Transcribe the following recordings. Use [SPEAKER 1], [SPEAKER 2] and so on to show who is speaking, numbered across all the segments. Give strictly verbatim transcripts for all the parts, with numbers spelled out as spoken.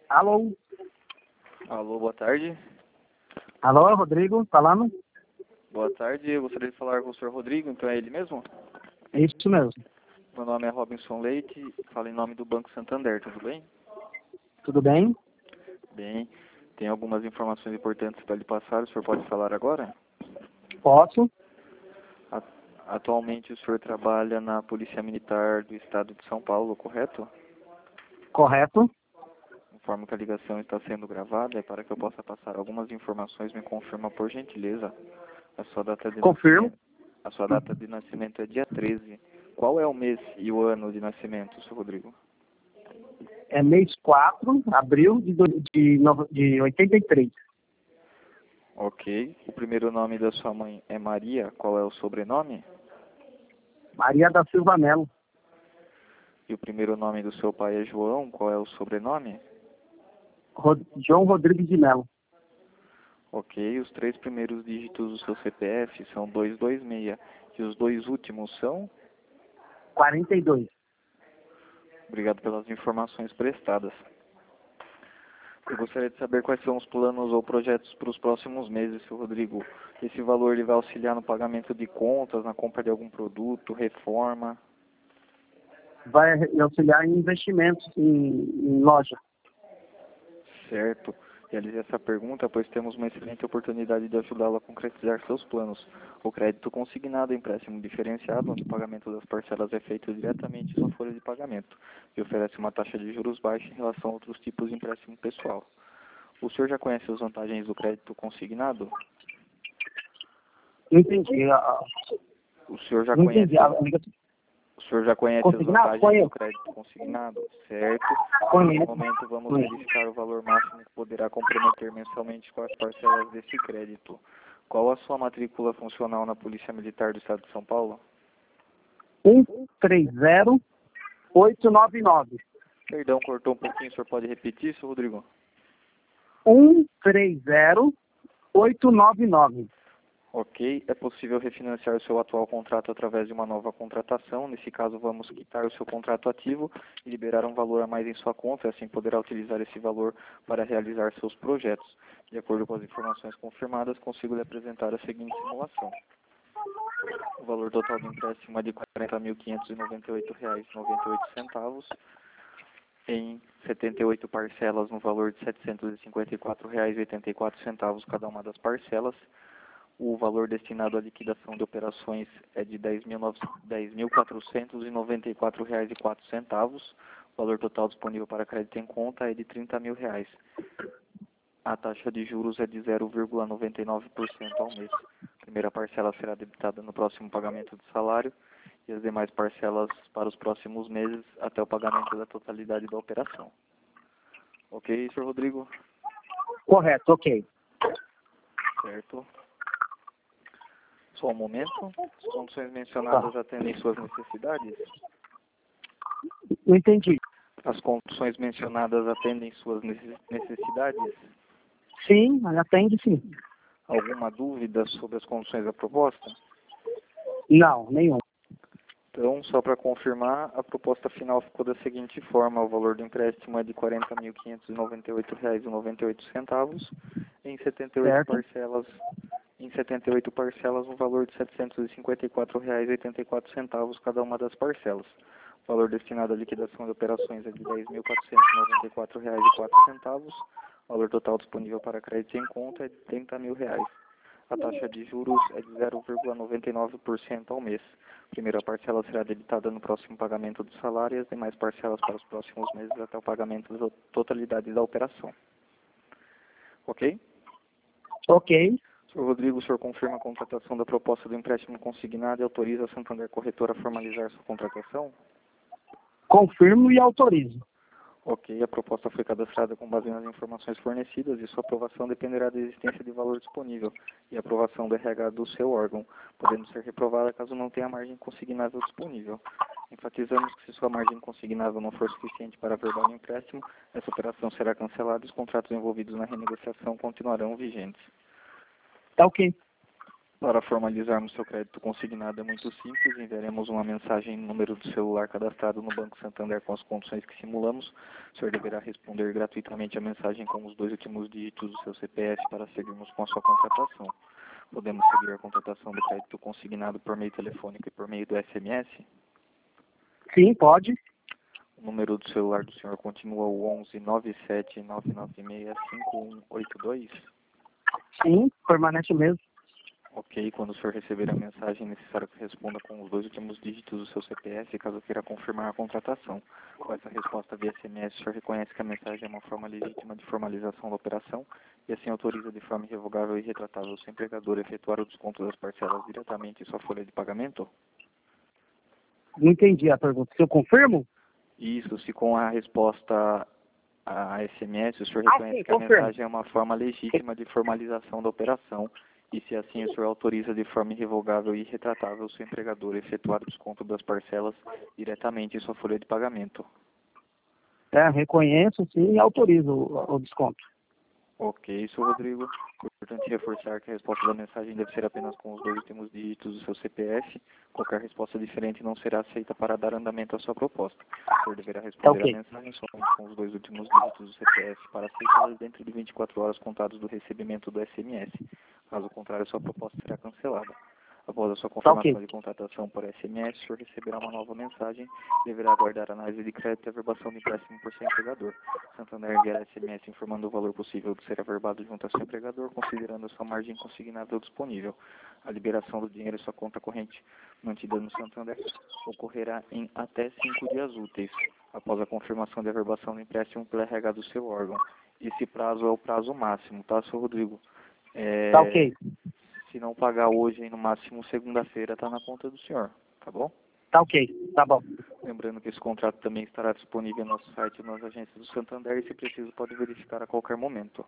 [SPEAKER 1] Alô?
[SPEAKER 2] Alô, boa tarde.
[SPEAKER 1] Alô, Rodrigo, falando?
[SPEAKER 2] Boa tarde, eu gostaria de falar com o senhor Rodrigo, então é ele mesmo?
[SPEAKER 1] É isso mesmo.
[SPEAKER 2] Meu nome é Robinson Leite, falo em nome do Banco Santander, tudo bem?
[SPEAKER 1] Tudo bem?
[SPEAKER 2] Bem, tem algumas informações importantes para lhe passar, o senhor pode falar agora?
[SPEAKER 1] Posso?
[SPEAKER 2] A- Atualmente o senhor trabalha na Polícia Militar do Estado de São Paulo, correto?
[SPEAKER 1] Correto?
[SPEAKER 2] Informo que a ligação está sendo gravada e para que eu possa passar algumas informações, me confirma por gentileza a sua data de
[SPEAKER 1] Confirmo.
[SPEAKER 2] nascimento. A sua data de nascimento é dia treze. Qual é o mês e o ano de nascimento, senhor Rodrigo?
[SPEAKER 1] É mês quatro, abril de, do- de, nove- de oitenta e três.
[SPEAKER 2] Ok. O primeiro nome da sua mãe é Maria. Qual é o sobrenome?
[SPEAKER 1] Maria da Silva Melo.
[SPEAKER 2] E o primeiro nome do seu pai é João. Qual é o sobrenome?
[SPEAKER 1] Ro- João Rodrigues de Melo.
[SPEAKER 2] Ok. Os três primeiros dígitos do seu C P F são duzentos e vinte e seis. E os dois últimos são?
[SPEAKER 1] quarenta e dois.
[SPEAKER 2] Obrigado pelas informações prestadas. Eu gostaria de saber quais são os planos ou projetos para os próximos meses, senhor Rodrigo. Esse valor ele vai auxiliar no pagamento de contas, na compra de algum produto, reforma.
[SPEAKER 1] Vai auxiliar em investimentos em, em loja.
[SPEAKER 2] Certo. Realize essa pergunta, pois temos uma excelente oportunidade de ajudá-lo a concretizar seus planos. O crédito consignado é empréstimo diferenciado, onde o pagamento das parcelas é feito diretamente em sua folha de pagamento e oferece uma taxa de juros baixa em relação a outros tipos de empréstimo pessoal. O senhor já conhece as vantagens do crédito consignado?
[SPEAKER 1] Entendi. ah,
[SPEAKER 2] O senhor já
[SPEAKER 1] Não
[SPEAKER 2] conhece,
[SPEAKER 1] entendi. a ligação.
[SPEAKER 2] o senhor já conhece as
[SPEAKER 1] Consignado?
[SPEAKER 2] vantagens
[SPEAKER 1] Conheço.
[SPEAKER 2] do crédito consignado? Certo. No
[SPEAKER 1] Conheço.
[SPEAKER 2] momento, vamos
[SPEAKER 1] Conheço.
[SPEAKER 2] verificar o valor máximo que poderá comprometer mensalmente com as parcelas desse crédito. Qual a sua matrícula funcional na Polícia Militar do Estado de São Paulo?
[SPEAKER 1] um três zero oito nove nove.
[SPEAKER 2] Perdão, cortou um pouquinho, o senhor pode repetir isso, Rodrigo?
[SPEAKER 1] um três zero oito nove nove.
[SPEAKER 2] Ok, é possível refinanciar o seu atual contrato através de uma nova contratação. Nesse caso, vamos quitar o seu contrato ativo e liberar um valor a mais em sua conta, e assim poderá utilizar esse valor para realizar seus projetos. De acordo com as informações confirmadas, consigo lhe apresentar a seguinte simulação. O valor total do empréstimo é de quarenta mil quinhentos e noventa e oito reais e noventa e oito centavos, em setenta e oito parcelas no valor de setecentos e cinquenta e quatro reais e oitenta e quatro centavos cada uma das parcelas. O valor destinado à liquidação de operações é de dez mil quatrocentos e noventa e quatro reais e quatro centavos. O valor total disponível para crédito em conta é de trinta mil reais. A taxa de juros é de zero vírgula noventa e nove por cento ao mês. A primeira parcela será debitada no próximo pagamento do salário e as demais parcelas para os próximos meses até o pagamento da totalidade da operação. Ok, senhor Rodrigo?
[SPEAKER 1] Correto, ok.
[SPEAKER 2] Certo. Só um momento. As condições mencionadas atendem suas necessidades?
[SPEAKER 1] Não entendi.
[SPEAKER 2] As condições mencionadas atendem suas necess- necessidades?
[SPEAKER 1] Sim, atende sim.
[SPEAKER 2] Alguma dúvida sobre as condições da proposta?
[SPEAKER 1] Não, nenhum.
[SPEAKER 2] Então, só para confirmar, a proposta final ficou da seguinte forma: o valor do empréstimo é de quarenta mil quinhentos e noventa e oito reais e noventa e oito centavos, em setenta e oito
[SPEAKER 1] Certo.
[SPEAKER 2] parcelas, em setenta e oito parcelas, no valor de setecentos e cinquenta e quatro reais e oitenta e quatro centavos cada uma das parcelas. O valor destinado à liquidação de operações é de dez mil quatrocentos e noventa e quatro reais e quatro centavos. O valor total disponível para crédito em conta é de trinta mil reais. A taxa de juros é de zero vírgula noventa e nove por cento ao mês. A primeira parcela será debitada no próximo pagamento do salário e as demais parcelas para os próximos meses até o pagamento da totalidade da operação. Ok?
[SPEAKER 1] Ok.
[SPEAKER 2] senhor Rodrigo, o senhor confirma a contratação da proposta do empréstimo consignado e autoriza a Santander Corretora a formalizar sua contratação?
[SPEAKER 1] Confirmo e autorizo.
[SPEAKER 2] Ok, a proposta foi cadastrada com base nas informações fornecidas e sua aprovação dependerá da existência de valor disponível e aprovação do R H do seu órgão, podendo ser reprovada caso não tenha margem consignável disponível. Enfatizamos que se sua margem consignável não for suficiente para averbar o empréstimo, essa operação será cancelada e os contratos envolvidos na renegociação continuarão vigentes.
[SPEAKER 1] Tá ok.
[SPEAKER 2] Para formalizarmos seu crédito consignado é muito simples, enviaremos uma mensagem no número do celular cadastrado no Banco Santander com as condições que simulamos. O senhor deverá responder gratuitamente a mensagem com os dois últimos dígitos do seu C P F para seguirmos com a sua contratação. Podemos seguir a contratação do crédito consignado por meio telefônico e por meio do S M S?
[SPEAKER 1] Sim, pode.
[SPEAKER 2] O número do celular do senhor continua o onze nove sete nove nove seis cinco um oito dois?
[SPEAKER 1] Sim, permanece o mesmo.
[SPEAKER 2] Ok, quando o senhor receber a mensagem, é necessário que responda com os dois últimos dígitos do seu C P F, caso queira confirmar a contratação. Com essa resposta via S M S, o senhor reconhece que a mensagem é uma forma legítima de formalização da operação e assim autoriza de forma irrevogável e retratável o seu empregador a efetuar o desconto das parcelas diretamente em sua folha de pagamento?
[SPEAKER 1] Não entendi a pergunta. Se eu confirmo?
[SPEAKER 2] Isso, se com a resposta a S M S, o senhor
[SPEAKER 1] Ah,
[SPEAKER 2] reconhece
[SPEAKER 1] sim,
[SPEAKER 2] que a
[SPEAKER 1] confirmo.
[SPEAKER 2] mensagem é uma forma legítima de formalização da operação e se assim o senhor autoriza de forma irrevogável e irretratável o seu empregador a efetuar o desconto das parcelas diretamente em sua folha de pagamento.
[SPEAKER 1] É, reconheço, sim, e autorizo o, o desconto.
[SPEAKER 2] Ok, senhor Rodrigo. É importante reforçar que a resposta da mensagem deve ser apenas com os dois últimos dígitos do seu C P F. Qualquer resposta diferente não será aceita para dar andamento à sua proposta. O senhor deverá responder
[SPEAKER 1] Ok.
[SPEAKER 2] a mensagem somente com os dois últimos dígitos do C P F para aceitá-las dentro de vinte e quatro horas contados do recebimento do S M S. Caso contrário, sua proposta será cancelada. Após a sua
[SPEAKER 1] Tá
[SPEAKER 2] confirmação
[SPEAKER 1] ok.
[SPEAKER 2] de contratação por S M S, o senhor receberá uma nova mensagem e deverá aguardar a análise de crédito e averbação de empréstimo por seu empregador. Santander enviará S M S informando o valor possível de ser averbado junto ao seu empregador, considerando a sua margem consignável disponível. A liberação do dinheiro em sua conta corrente mantida no Santander ocorrerá em até cinco dias úteis, após a confirmação de averbação do empréstimo pela R H do seu órgão. Esse prazo é o prazo máximo, tá, senhor Rodrigo? É...
[SPEAKER 1] Tá ok.
[SPEAKER 2] Se não pagar hoje, aí no máximo segunda-feira, está na conta do senhor, tá bom?
[SPEAKER 1] Tá ok. Tá bom.
[SPEAKER 2] Lembrando que esse contrato também estará disponível no nosso site e nas agências do Santander e, se preciso, pode verificar a qualquer momento.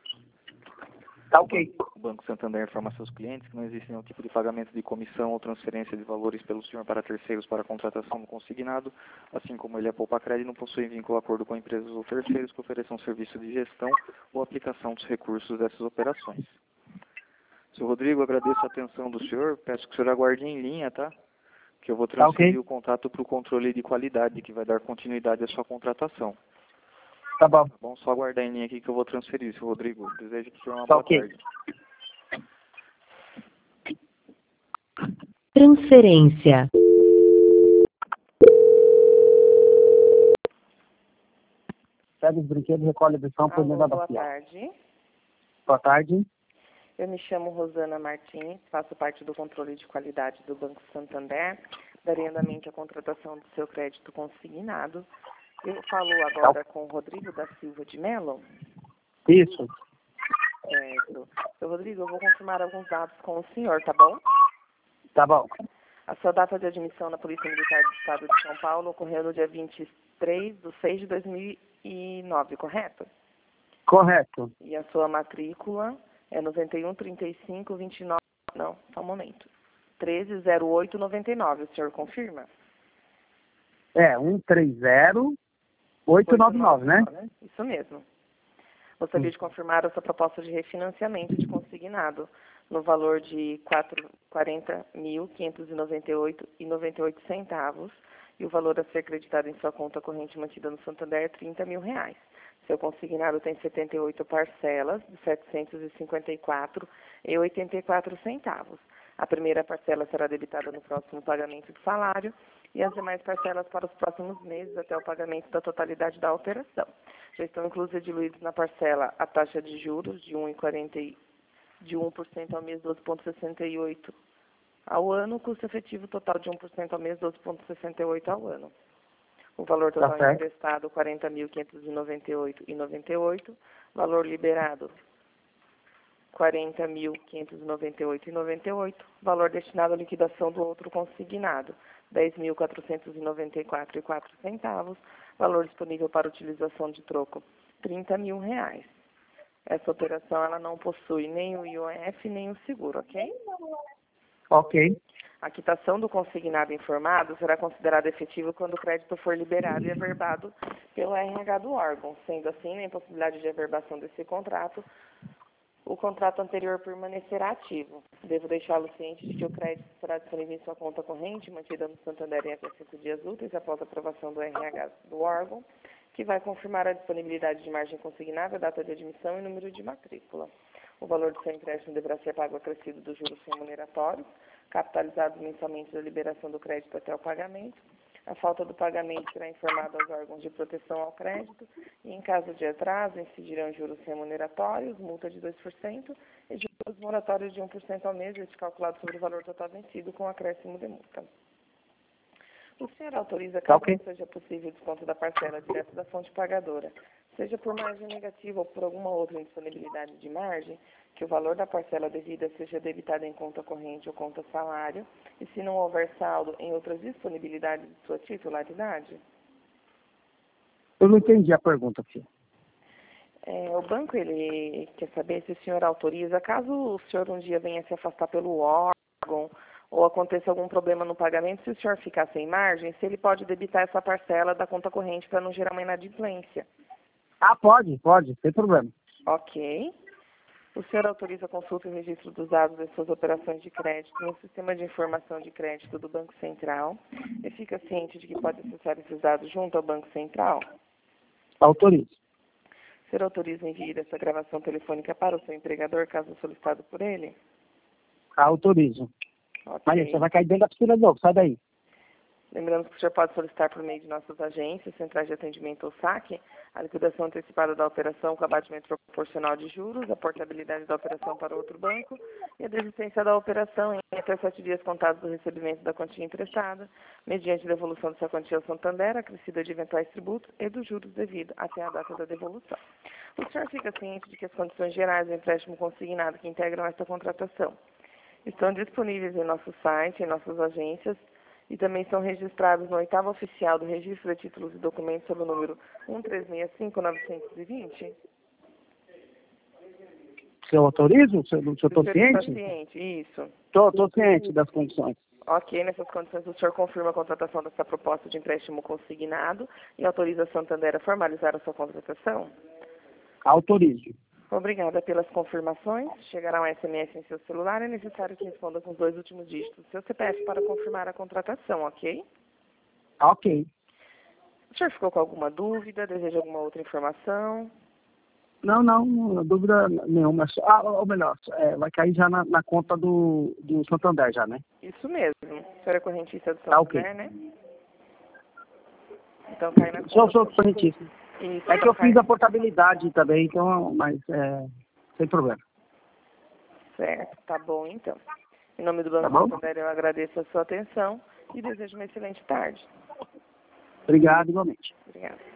[SPEAKER 1] Tá
[SPEAKER 2] O
[SPEAKER 1] ok.
[SPEAKER 2] Banco, o Banco Santander informa a seus clientes que não existe nenhum tipo de pagamento de comissão ou transferência de valores pelo senhor para terceiros para a contratação do consignado, assim como ele é poupa-crédito, não possui vínculo ou acordo com empresas ou terceiros que ofereçam serviço de gestão ou aplicação dos recursos dessas operações. Senhor Rodrigo, agradeço a atenção do senhor, peço que o senhor aguarde em linha, tá? Que eu vou
[SPEAKER 1] Tá
[SPEAKER 2] transferir
[SPEAKER 1] ok.
[SPEAKER 2] o contato para o controle de qualidade, que vai dar continuidade à sua contratação.
[SPEAKER 1] Tá bom.
[SPEAKER 2] Tá bom? Só aguardar em linha aqui que eu vou transferir, senhor Rodrigo. Desejo que o senhor uma
[SPEAKER 1] Tá
[SPEAKER 2] boa
[SPEAKER 1] ok.
[SPEAKER 2] tarde.
[SPEAKER 3] Transferência.
[SPEAKER 1] Pega os brinquedos e recolhe a lição por dentro
[SPEAKER 4] Alô,
[SPEAKER 1] da
[SPEAKER 4] boa
[SPEAKER 1] bacia.
[SPEAKER 4] tarde.
[SPEAKER 1] Boa tarde.
[SPEAKER 4] Eu me chamo Rosana Martins, faço parte do controle de qualidade do Banco Santander. Darei andamento à contratação do seu crédito consignado. Eu falo agora com o Rodrigo da Silva de Mello.
[SPEAKER 1] Isso.
[SPEAKER 4] Certo. Seu Rodrigo, eu vou confirmar alguns dados com o senhor, tá bom?
[SPEAKER 1] Tá bom.
[SPEAKER 4] A sua data de admissão na Polícia Militar do Estado de São Paulo ocorreu no dia vinte e três de seis de dois mil e nove, correto?
[SPEAKER 1] Correto.
[SPEAKER 4] E a sua matrícula é noventa e um, trinta e cinco, vinte e nove... Não, só um momento. treze zero oito noventa e nove, o senhor confirma?
[SPEAKER 1] É, um três zero oito nove nove, né?
[SPEAKER 4] Isso mesmo. Gostaria de confirmar a sua proposta de refinanciamento de consignado no valor de quarenta mil quinhentos e noventa e oito reais e noventa e oito centavos e o valor a ser creditado em sua conta corrente mantida no Santander é trinta mil reais. Seu consignado tem setenta e oito parcelas de setecentos e cinquenta e quatro reais e oitenta e quatro centavos. A primeira parcela será debitada no próximo pagamento do salário e as demais parcelas para os próximos meses até o pagamento da totalidade da operação. Já estão inclusas diluídos na parcela a taxa de juros de um vírgula quarenta de um por cento ao mês, doze vírgula sessenta e oito ao ano, custo efetivo total de um por cento ao mês, doze vírgula sessenta e oito ao ano. O valor
[SPEAKER 1] Tá
[SPEAKER 4] total
[SPEAKER 1] certo.
[SPEAKER 4] emprestado, quarenta mil quinhentos e noventa e oito reais e noventa e oito centavos. Valor liberado, quarenta mil quinhentos e noventa e oito reais e noventa e oito centavos. Valor destinado à liquidação do outro consignado, dez mil quatrocentos e noventa e quatro reais e quatro centavos. Valor disponível para utilização de troco, trinta mil reais. Essa operação ela não possui nem o I O F nem o seguro, ok?
[SPEAKER 1] Ok.
[SPEAKER 4] A quitação do consignado informado será considerada efetiva quando o crédito for liberado e averbado pelo R H do órgão. Sendo assim, na impossibilidade de averbação desse contrato, O contrato anterior permanecerá ativo. Devo deixá-lo ciente de que o crédito será disponível em sua conta corrente, mantida no Santander em até cinco dias úteis após a aprovação do R H do órgão, que vai confirmar a disponibilidade de margem consignada, data de admissão e número de matrícula. O valor do seu empréstimo deverá ser pago acrescido dos juros remuneratórios, capitalizados mensalmente da liberação do crédito até o pagamento. A falta do pagamento será informada aos órgãos de proteção ao crédito e, em caso de atraso, incidirão juros remuneratórios, multa de dois por cento e juros moratórios de um por cento ao mês, este calculado sobre o valor total vencido com acréscimo de multa. O senhor autoriza, caso
[SPEAKER 1] Ok.
[SPEAKER 4] não seja possível o desconto da parcela direta da fonte pagadora, seja por margem negativa ou por alguma outra indisponibilidade de margem, que o valor da parcela devida seja debitado em conta corrente ou conta salário, e se não houver saldo em outras disponibilidades de sua titularidade?
[SPEAKER 1] Eu não entendi a pergunta, filho.
[SPEAKER 4] É, o banco ele quer saber se o senhor autoriza, caso o senhor um dia venha se afastar pelo órgão ou aconteça algum problema no pagamento, se o senhor ficar sem margem, se ele pode debitar essa parcela da conta corrente para não gerar uma inadimplência.
[SPEAKER 1] Ah, pode, pode, sem problema.
[SPEAKER 4] Ok. O senhor autoriza a consulta e o registro dos dados das suas operações de crédito no Sistema de Informação de Crédito do Banco Central e fica ciente de que pode acessar esses dados junto ao Banco Central?
[SPEAKER 1] Autorizo.
[SPEAKER 4] O senhor autoriza o envio dessa gravação telefônica para o seu empregador, caso solicitado por ele?
[SPEAKER 1] Autorizo.
[SPEAKER 4] Ok.
[SPEAKER 1] Maria, você vai cair dentro da piscina de novo, sai daí.
[SPEAKER 4] Lembrando que o senhor pode solicitar por meio de nossas agências, centrais de atendimento ou saque, a liquidação antecipada da operação com abatimento proporcional de juros, a portabilidade da operação para outro banco e a desistência da operação em até sete dias contados do recebimento da quantia emprestada, mediante devolução dessa quantia ao Santander, acrescida de eventuais tributos e dos juros devidos até a data da devolução. O senhor fica ciente de que as condições gerais do empréstimo consignado que integram esta contratação estão disponíveis em nosso site, em nossas agências, e também são registrados no oitavo oficial do Registro de Títulos e Documentos sob o número um três seis cinco nove dois zero?
[SPEAKER 1] Se eu autorizo? Se eu estou
[SPEAKER 4] Está
[SPEAKER 1] ciente?
[SPEAKER 4] ciente, isso.
[SPEAKER 1] Estou ciente das condições.
[SPEAKER 4] Ok, nessas condições o senhor confirma a contratação dessa proposta de empréstimo consignado e autoriza a Santander a formalizar a sua contratação?
[SPEAKER 1] Autorizo.
[SPEAKER 4] Obrigada pelas confirmações. Chegará um S M S em seu celular. É necessário que responda com os dois últimos dígitos do seu C P F para confirmar a contratação, ok?
[SPEAKER 1] Ok.
[SPEAKER 4] O senhor ficou com alguma dúvida? Deseja alguma outra informação?
[SPEAKER 1] Não, não, dúvida nenhuma. É só- Ah, ou melhor, é, vai cair já na, na conta do, do Santander já, né?
[SPEAKER 4] Isso mesmo. O senhor é correntista do
[SPEAKER 1] Tá, ok.
[SPEAKER 4] Santander, né? Então cai na conta.
[SPEAKER 1] Sou, sou correntista.
[SPEAKER 4] Isso,
[SPEAKER 1] É que
[SPEAKER 4] então
[SPEAKER 1] eu
[SPEAKER 4] cai-
[SPEAKER 1] fiz a portabilidade também, então, mas é, sem problema.
[SPEAKER 4] Certo, tá bom então. Em nome do Banco
[SPEAKER 1] Tá bom?
[SPEAKER 4] Santander, eu agradeço a sua atenção e desejo uma excelente tarde.
[SPEAKER 1] Obrigado, igualmente.
[SPEAKER 4] Obrigada.